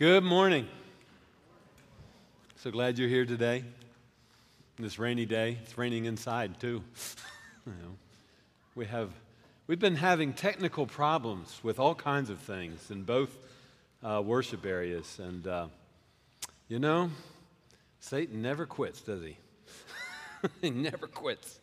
Good morning. So glad you're here today. This rainy day. It's raining inside too. You know, we've been having technical problems with all kinds of things in both worship areas, and Satan never quits, does he? He never quits.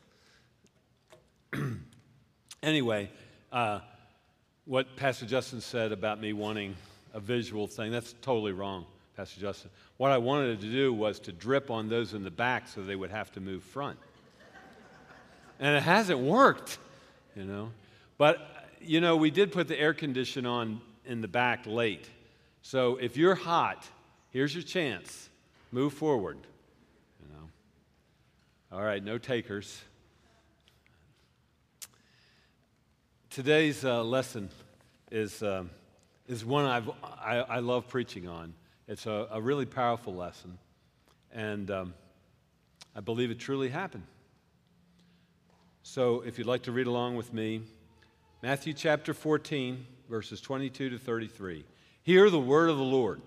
Anyway, what Pastor Justin said about me wanting a visual thing, that's totally wrong, Pastor Justin. What I wanted to do was to drip on those in the back so they would have to move front. And it hasn't worked, But, we did put the air condition on in the back late. So if you're hot, here's your chance. Move forward, All right, no takers. Today's lesson is one I love preaching on. It's a really powerful lesson, and I believe it truly happened. So if you'd like to read along with me, Matthew chapter 14, verses 22 to 33. Hear the word of the Lord.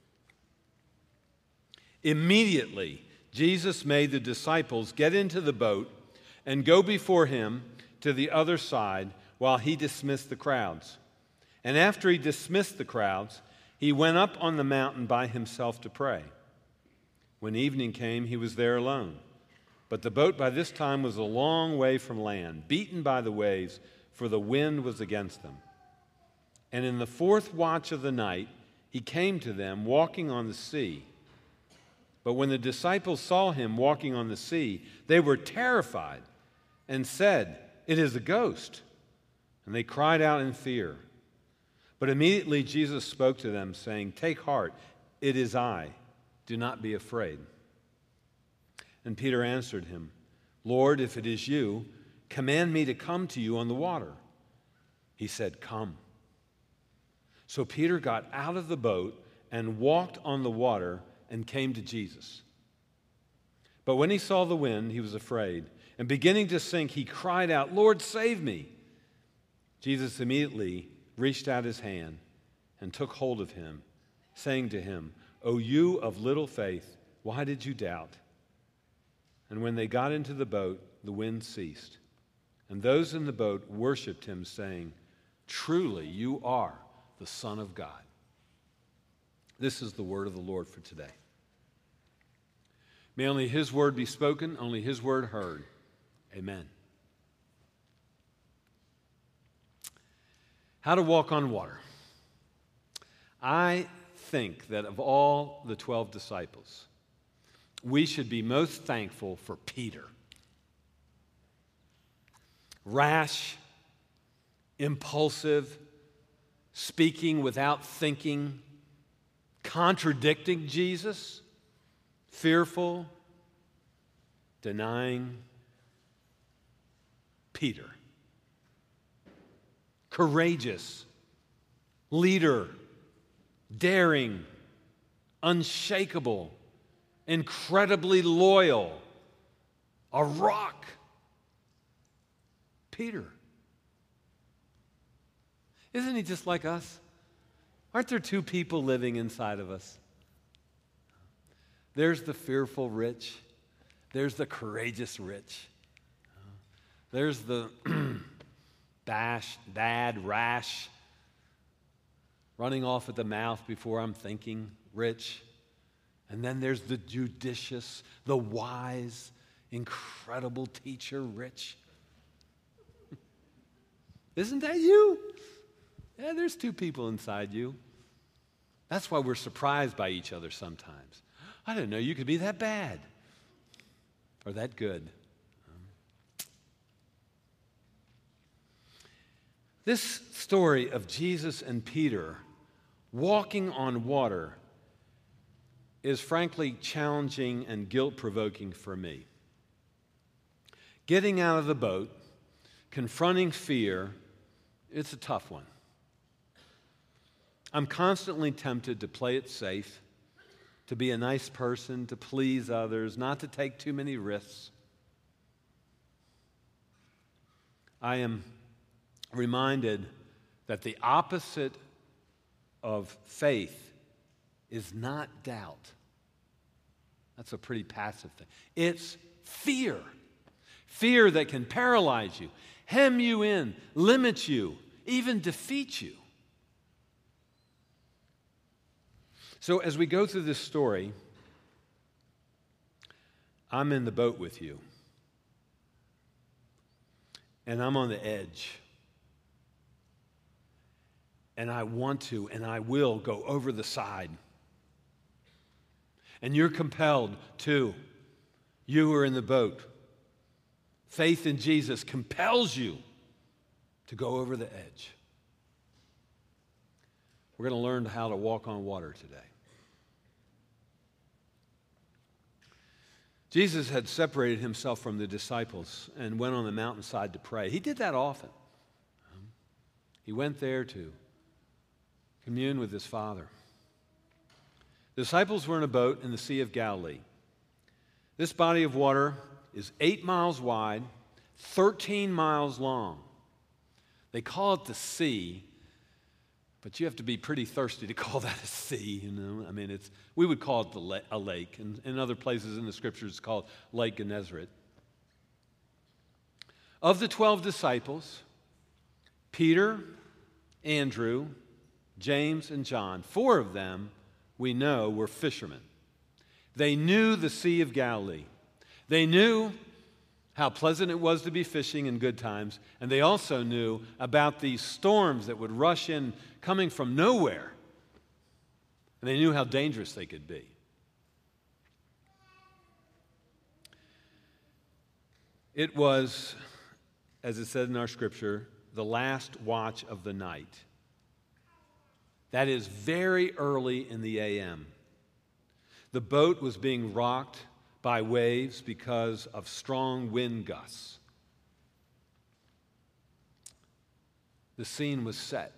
Immediately, Jesus made the disciples get into the boat and go before him to the other side while he dismissed the crowds. And after he dismissed the crowds, he went up on the mountain by himself to pray. When evening came, he was there alone. But the boat by this time was a long way from land, beaten by the waves, for the wind was against them. And in the fourth watch of the night, he came to them walking on the sea. But when the disciples saw him walking on the sea, they were terrified and said, "It is a ghost." And they cried out in fear. But immediately Jesus spoke to them, saying, "Take heart, it is I. Do not be afraid." And Peter answered him, "Lord, if it is you, command me to come to you on the water." He said, "Come." So Peter got out of the boat and walked on the water and came to Jesus. But when he saw the wind, he was afraid, and beginning to sink, he cried out, "Lord, save me." Jesus immediately reached out his hand and took hold of him, saying to him, "O you of little faith, why did you doubt?" And when they got into the boat, the wind ceased, and those in the boat worshiped him, saying, "Truly you are the Son of God." This is the word of the Lord for today. May only his word be spoken, only his word heard. Amen. How to walk on water. I think that of all the 12 disciples, we should be most thankful for Peter. Rash, impulsive, speaking without thinking, contradicting Jesus, fearful, denying. Peter. Courageous, leader, daring, unshakable, incredibly loyal, a rock. Peter. Isn't he just like us? Aren't there two people living inside of us? There's the fearful rich. There's the courageous rich. There's the rash, running off at the mouth before I'm thinking, rich. And then there's the judicious, the wise, incredible teacher, rich. Isn't that you? Yeah, there's two people inside you. That's why we're surprised by each other sometimes. I didn't know you could be that bad or that good. This story of Jesus and Peter walking on water is frankly challenging and guilt-provoking for me. Getting out of the boat, confronting fear, it's a tough one. I'm constantly tempted to play it safe, to be a nice person, to please others, not to take too many risks. I am reminded that the opposite of faith is not doubt. That's a pretty passive thing. It's fear. Fear that can paralyze you, hem you in, limit you, even defeat you. So as we go through this story, I'm in the boat with you. And I'm on the edge. And I want to, and I will go over the side. And you're compelled to. You are in the boat. Faith in Jesus compels you to go over the edge. We're going to learn how to walk on water today. Jesus had separated himself from the disciples and went on the mountainside to pray. He did that often. He went there to commune with his Father. The disciples were in a boat in the Sea of Galilee. This body of water is 8 miles wide, 13 miles long. They call it the sea, but you have to be pretty thirsty to call that a sea, you know. I mean, we would call it a lake, and in other places in the Scriptures it's called Lake Gennesaret. Of the 12 disciples, Peter, Andrew, James, and John, 4 of them we know were fishermen. They knew the Sea of Galilee. They knew how pleasant it was to be fishing in good times, and they also knew about these storms that would rush in coming from nowhere. And they knew how dangerous they could be. It was, as it said in our scripture, the last watch of the night. That is very early in the a.m. The boat was being rocked by waves because of strong wind gusts. The scene was set.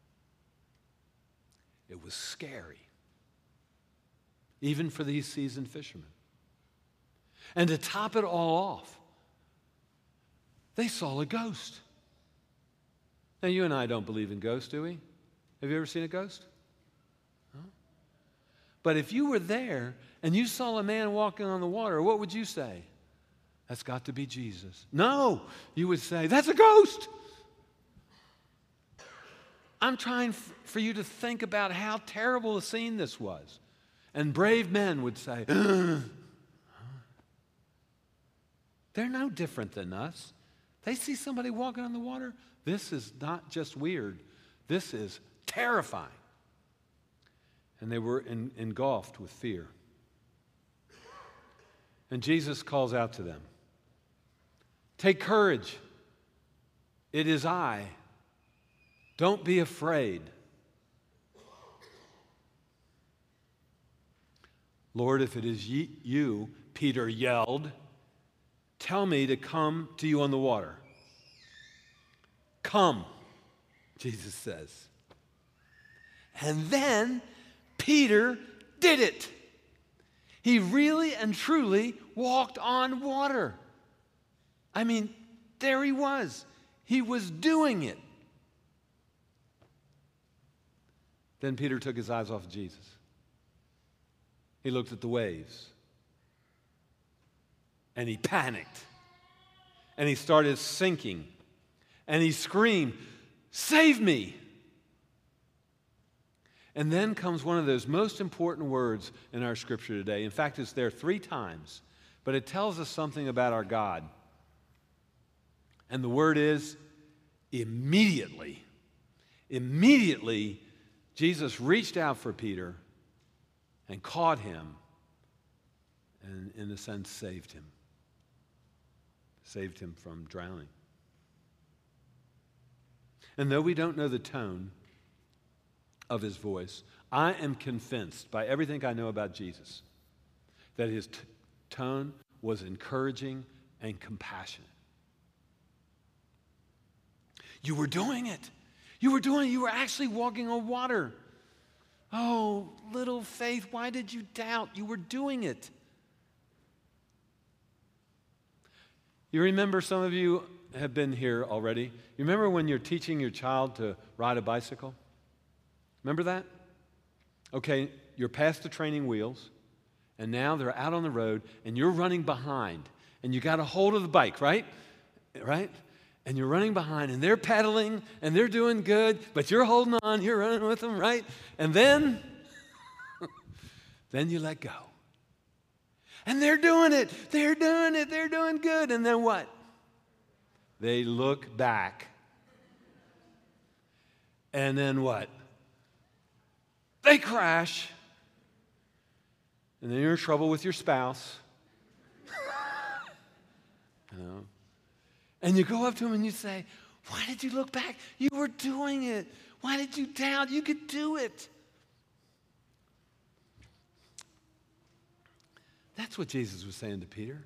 It was scary, even for these seasoned fishermen. And to top it all off, they saw a ghost. Now, you and I don't believe in ghosts, do we? Have you ever seen a ghost? No? But if you were there and you saw a man walking on the water, what would you say? That's got to be Jesus. No, you would say, that's a ghost. I'm trying for you to think about how terrible a scene this was. And brave men would say, they're no different than us. They see somebody walking on the water. This is not just weird. This is terrifying. And they were engulfed with fear. And Jesus calls out to them, take courage. It is I. Don't be afraid. Lord, if it is you, Peter yelled, tell me to come to you on the water. Come, Jesus says. And then Peter did it. He really and truly walked on water. I mean, there he was. He was doing it. Then Peter took his eyes off of Jesus. He looked at the waves. And he panicked. And he started sinking. And he screamed, save me! And then comes one of those most important words in our scripture today. In fact, it's there 3 times. But it tells us something about our God. And the word is immediately. Immediately, Jesus reached out for Peter and caught him and, in a sense, saved him. Saved him from drowning. And though we don't know the tone of his voice, I am convinced by everything I know about Jesus that his tone was encouraging and compassionate. You were doing it. You were actually walking on water. Oh, little faith, why did you doubt? You were doing it. You remember, some of you have been here already. You remember when you're teaching your child to ride a bicycle? Remember that? Okay, you're past the training wheels, and now they're out on the road, and you're running behind, and you got a hold of the bike, right? Right? And you're running behind, and they're pedaling, and they're doing good, but you're holding on, you're running with them, right? And then you let go. And they're doing it, they're doing good, and then what? They look back. And then what? They crash. And then you're in trouble with your spouse. You know? And you go up to him and you say, why did you look back? You were doing it. Why did you doubt? You could do it. That's what Jesus was saying to Peter.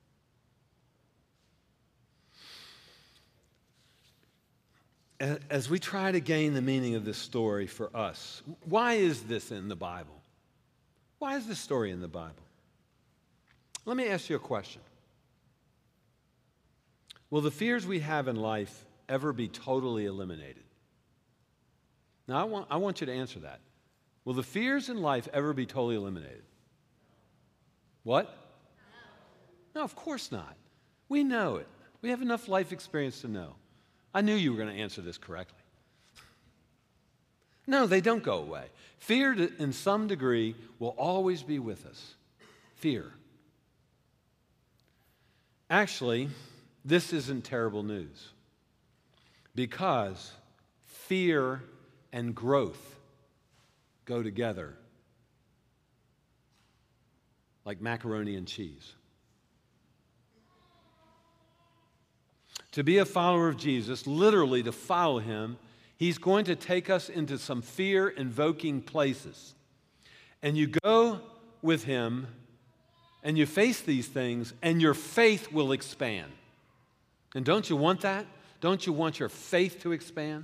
As we try to gain the meaning of this story for us, why is this in the Bible? Why is this story in the Bible? Let me ask you a question. Will the fears we have in life ever be totally eliminated? Now, I want you to answer that. Will the fears in life ever be totally eliminated? What? No, of course not. We know it. We have enough life experience to know. I knew you were going to answer this correctly. No, they don't go away. Fear, in some degree, will always be with us. Fear. Actually, this isn't terrible news, because fear and growth go together like macaroni and cheese. To be a follower of Jesus, literally to follow him, he's going to take us into some fear-invoking places. And you go with him, and you face these things, and your faith will expand. And don't you want that? Don't you want your faith to expand?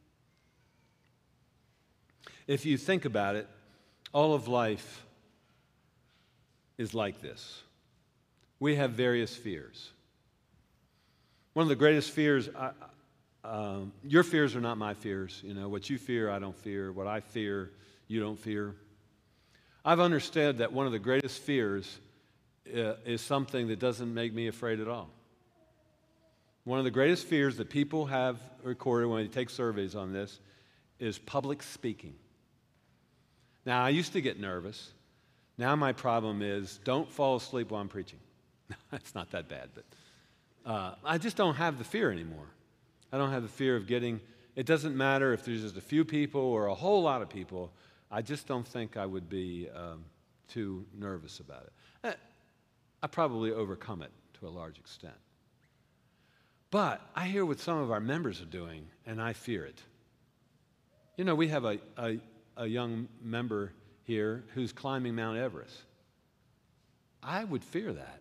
If you think about it, all of life is like this. We have various fears. One of the greatest fears, your fears are not my fears. You know, what you fear, I don't fear. What I fear, you don't fear. I've understood that one of the greatest fears is something that doesn't make me afraid at all. One of the greatest fears that people have recorded when they take surveys on this is public speaking. Now, I used to get nervous. Now my problem is don't fall asleep while I'm preaching. It's not that bad, but I just don't have the fear anymore. I don't have the fear of it doesn't matter if there's just a few people or a whole lot of people. I just don't think I would be too nervous about it. I probably overcome it to a large extent. But I hear what some of our members are doing, and I fear it. You know, we have a young member here who's climbing Mount Everest. I would fear that.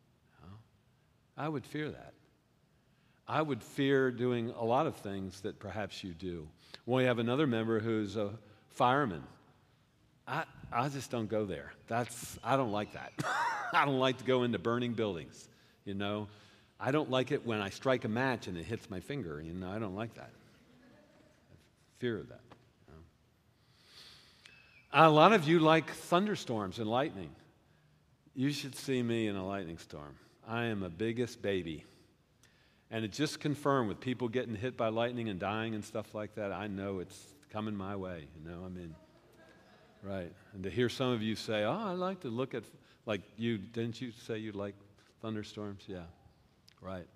I would fear that. I would fear doing a lot of things that perhaps you do. We have another member who's a fireman. I just don't go there. I don't like that. I don't like to go into burning buildings, you know. I don't like it when I strike a match and it hits my finger, you know. I don't like that. Fear of that. You know? A lot of you like thunderstorms and lightning. You should see me in a lightning storm. I am a biggest baby. And it just confirmed with people getting hit by lightning and dying and stuff like that, I know it's coming my way, you know, I mean, right. And to hear some of you say, I like to look at, like you, didn't you say you like thunderstorms? Yeah, right.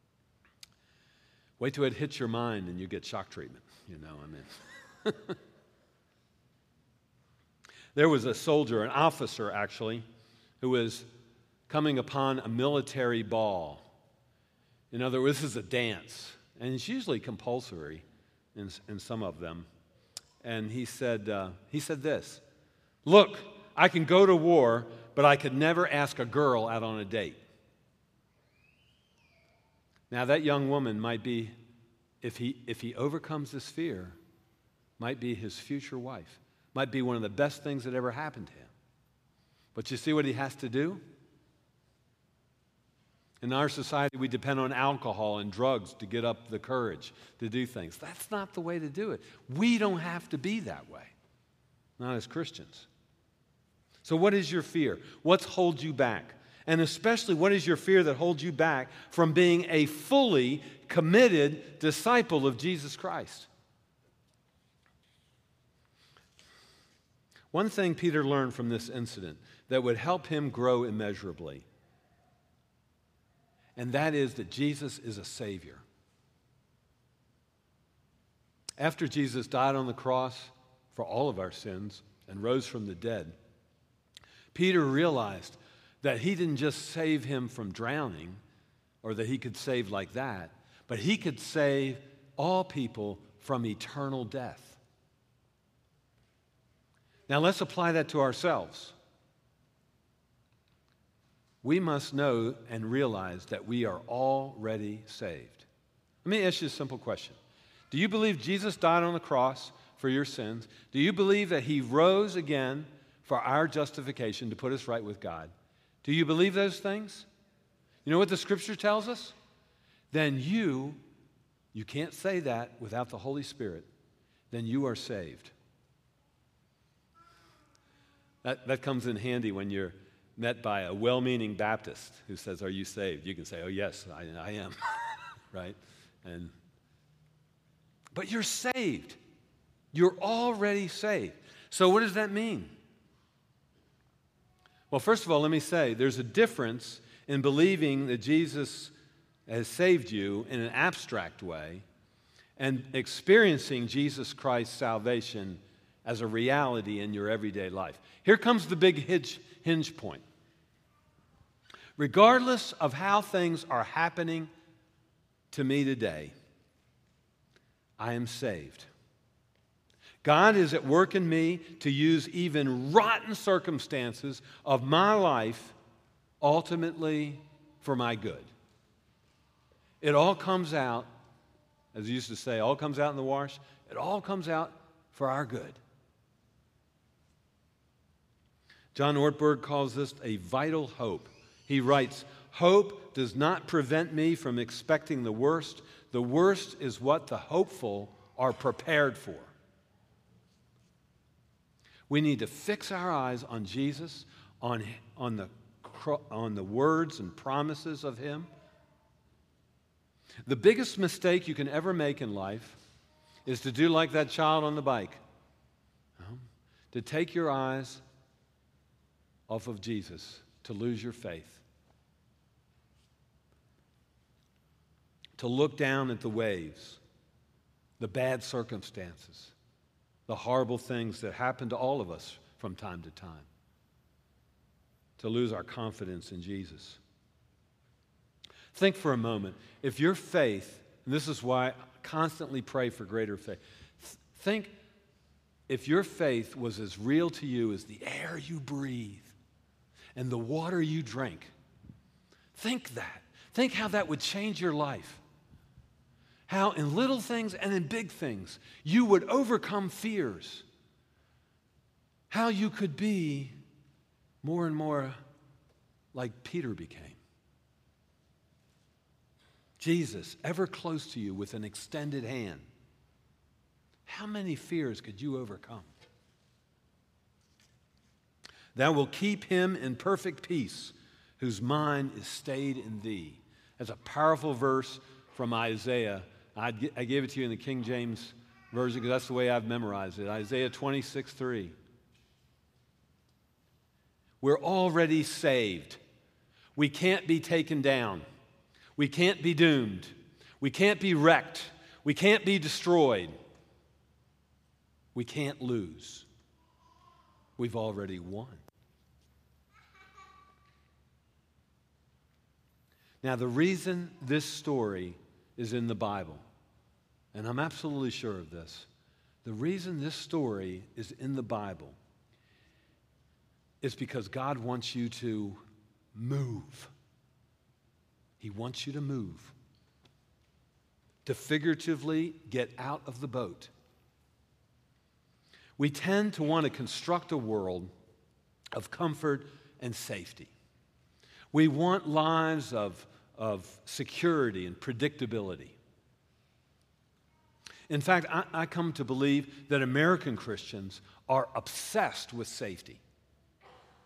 Wait till it hits your mind and you get shock treatment, you know, I mean. There was a soldier, an officer actually, who was coming upon a military ball. In other words, this is a dance, and it's usually compulsory in some of them. And he said this, look, I can go to war, but I could never ask a girl out on a date. Now that young woman might be, if he overcomes this fear, might be his future wife, might be one of the best things that ever happened to him. But you see what he has to do? In our society, we depend on alcohol and drugs to get up the courage to do things. That's not the way to do it. We don't have to be that way, not as Christians. So what is your fear? What's holds you back? And especially, what is your fear that holds you back from being a fully committed disciple of Jesus Christ? One thing Peter learned from this incident that would help him grow immeasurably, and that is that Jesus is a Savior. After Jesus died on the cross for all of our sins and rose from the dead, Peter realized that he didn't just save him from drowning, or that he could save like that, but he could save all people from eternal death. Now let's apply that to ourselves. We must know and realize that we are already saved. Let me ask you a simple question. Do you believe Jesus died on the cross for your sins? Do you believe that he rose again for our justification to put us right with God? Do you believe those things? You know what the Scripture tells us? Then you can't say that without the Holy Spirit. Then you are saved. That comes in handy when you're met by a well-meaning Baptist who says, "Are you saved?" You can say, "Oh, yes, I am." Right? But you're saved. You're already saved. So what does that mean? Well, first of all, let me say there's a difference in believing that Jesus has saved you in an abstract way and experiencing Jesus Christ's salvation as a reality in your everyday life. Here comes the big hinge point. Regardless of how things are happening to me today, I am saved. God is at work in me to use even rotten circumstances of my life ultimately for my good. It all comes out, as you used to say, all comes out in the wash. It all comes out for our good. John Ortberg calls this a vital hope. He writes, "Hope does not prevent me from expecting the worst. The worst is what the hopeful are prepared for." We need to fix our eyes on Jesus, on the words and promises of him. The biggest mistake you can ever make in life is to do like that child on the bike, to take your eyes off of Jesus, to lose your faith, to look down at the waves, the bad circumstances, the horrible things that happen to all of us from time to time, to lose our confidence in Jesus. Think for a moment, if your faith, and this is why I constantly pray for greater faith, think if your faith was as real to you as the air you breathe and the water you drink. Think that. Think how that would change your life. How in little things and in big things you would overcome fears. How you could be more and more like Peter became. Jesus, ever close to you with an extended hand. How many fears could you overcome? Thou wilt keep him in perfect peace, whose mind is stayed in thee. That's a powerful verse from Isaiah. I gave it to you in the King James Version because that's the way I've memorized it. Isaiah 26:3. We're already saved. We can't be taken down. We can't be doomed. We can't be wrecked. We can't be destroyed. We can't lose. We've already won. Now, the reason this story is in the Bible, and I'm absolutely sure of this, the reason this story is in the Bible is because God wants you to move. He wants you to move, to figuratively get out of the boat. We tend to want to construct a world of comfort and safety. We want lives of security and predictability. In fact, I come to believe that American Christians are obsessed with safety.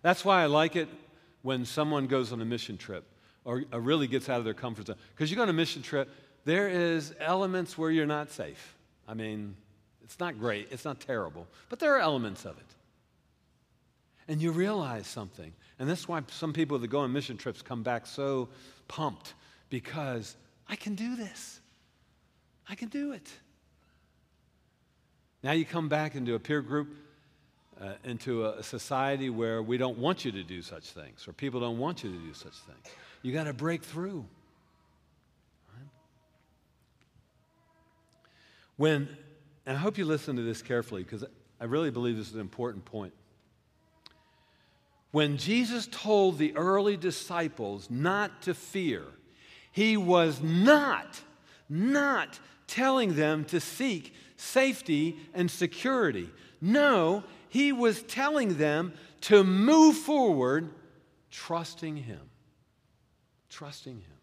That's why I like it when someone goes on a mission trip or really gets out of their comfort zone. Because you go on a mission trip, there is elements where you're not safe. I mean, it's not great, it's not terrible, but there are elements of it. And you realize something. And that's why some people that go on mission trips come back so pumped, because I can do this. I can do it. Now you come back into a peer group, into a society where we don't want you to do such things, or people don't want you to do such things. You got to break through. Right? And I hope you listen to this carefully, because I really believe this is an important point. When Jesus told the early disciples not to fear, he was not telling them to seek safety and security. No, he was telling them to move forward, trusting him. Trusting him.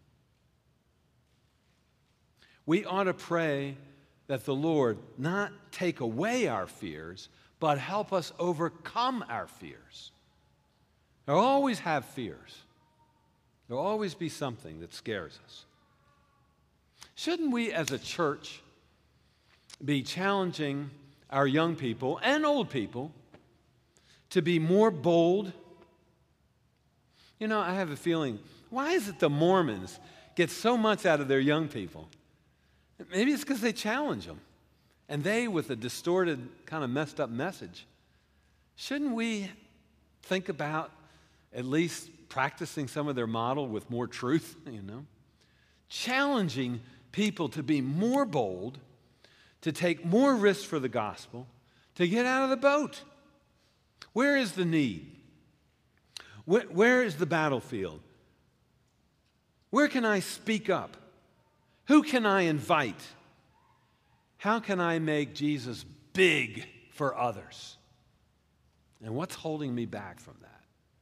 We ought to pray that the Lord not take away our fears, but help us overcome our fears. There'll always have fears. There'll always be something that scares us. Shouldn't we as a church be challenging our young people and old people to be more bold? You know, I have a feeling, why is it the Mormons get so much out of their young people? Maybe it's because they challenge them. And they, with a distorted, kind of messed up message, shouldn't we think about at least practicing some of their model with more truth, you know? Challenging people to be more bold, to take more risks for the gospel, to get out of the boat. Where is the need? Where is the battlefield? Where can I speak up? Who can I invite? How can I make Jesus big for others? And what's holding me back from that?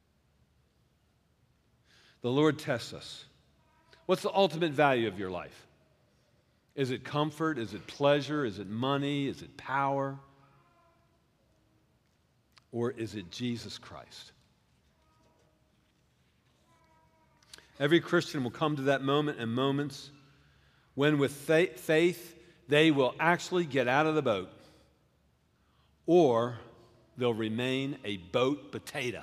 The Lord tests us. What's the ultimate value of your life? Is it comfort? Is it pleasure? Is it money? Is it power? Or is it Jesus Christ? Every Christian will come to that moment and moments when with faith they will actually get out of the boat, or they'll remain a boat potato.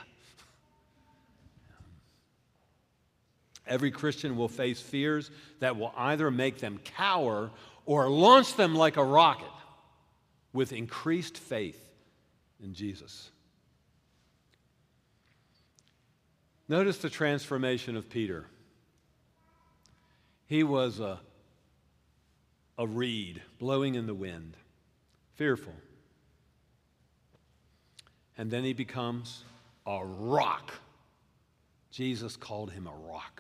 Every Christian will face fears that will either make them cower or launch them like a rocket with increased faith in Jesus. Notice the transformation of Peter. He was a reed blowing in the wind, fearful. And then he becomes a rock. Jesus called him a rock.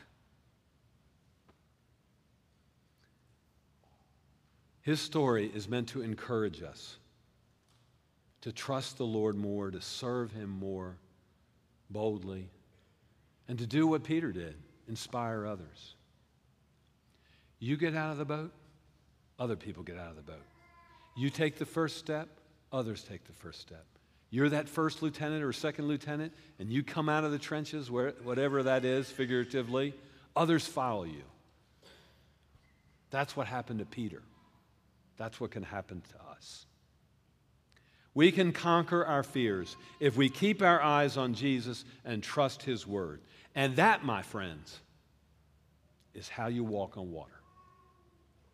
His story is meant to encourage us to trust the Lord more, to serve him more boldly, and to do what Peter did, inspire others. You get out of the boat, other people get out of the boat. You take the first step, others take the first step. You're that first lieutenant or second lieutenant, and you come out of the trenches, whatever that is, figuratively, others follow you. That's what happened to Peter. That's what can happen to us. We can conquer our fears if we keep our eyes on Jesus and trust his word. And that, my friends, is how you walk on water.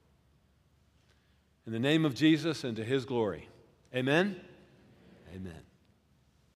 In the name of Jesus and to his glory. Amen? Amen.